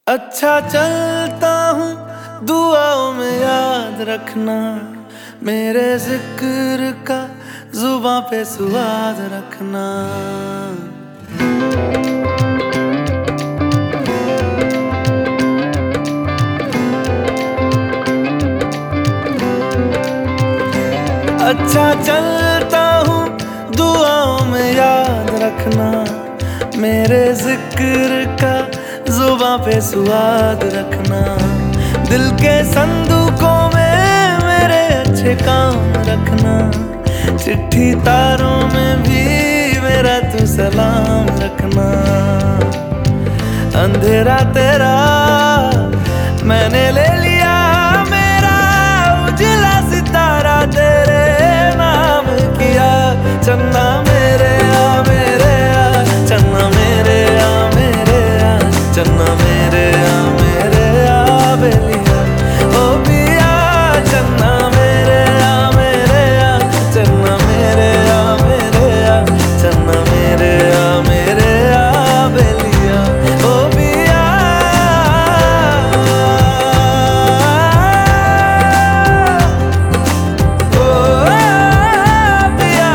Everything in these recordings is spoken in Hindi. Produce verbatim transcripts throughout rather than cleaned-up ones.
अच्छा चलता हूँ दुआओं में याद रखना, मेरे जिक्र का जुबां पे स्वाद रखना। अच्छा चलता हूँ दुआओं में याद रखना, मेरे जिक्र का जुबां पे स्वाद रखना। दिल के संदूकों में मेरे अच्छे काम रखना, चिट्ठी तारों में भी मेरा तू सलाम रखना। अंधेरा तेरा मैंने ले लिया, मेरा उजला सितारा तेरे नाम किया। चन्ना मेरे आ मेरे आ, चन्ना मेरे आ मेरे आ, चन्ना मेरे आ मेरे आ बेलिया ओ पिया। चन्ना मेरे आ मेरे आ, चन्ना मेरे आ मेरे आ, चन्ना मेरे आ मेरे आ बेलिया ओ पिया। ओ पिया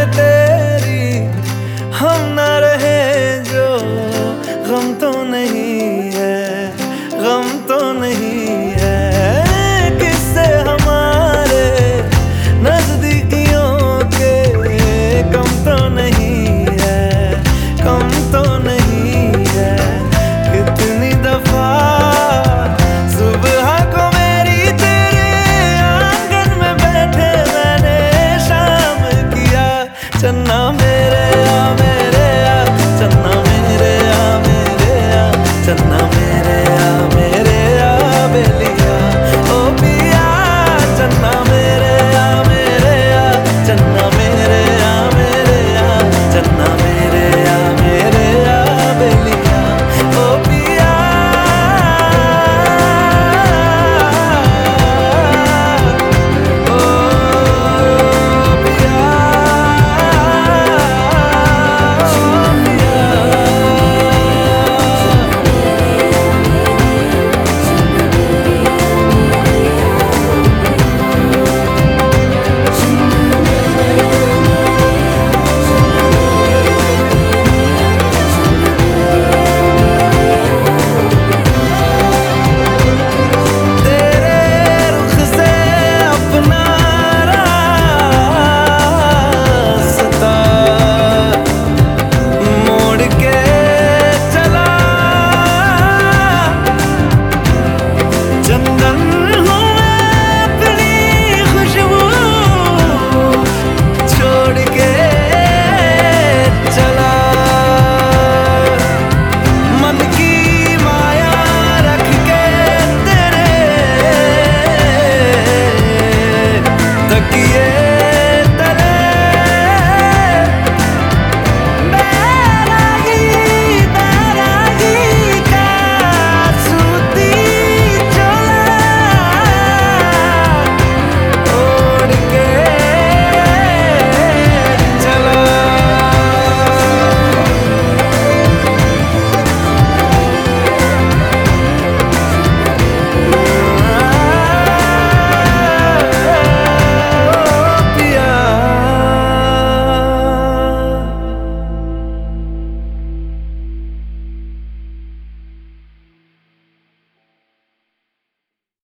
हम ना रहे जो गम तो नहीं